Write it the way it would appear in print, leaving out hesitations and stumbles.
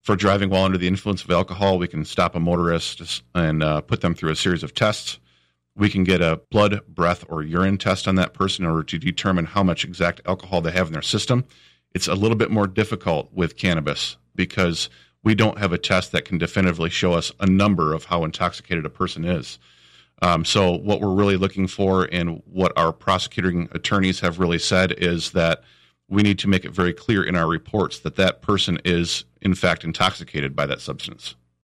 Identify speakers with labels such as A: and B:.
A: For driving while under the influence of alcohol, we can stop a motorist and put them through a series of tests. We can get a blood, breath, or urine test on that person in order to determine how much exact alcohol they have in their system. It's a little bit more difficult with cannabis because we don't have a test that can definitively show us a number of how intoxicated a person is. So what we're really looking for and what our prosecuting attorneys have really said is that we need to make it very clear in our reports that that person is, in fact, intoxicated by that substance.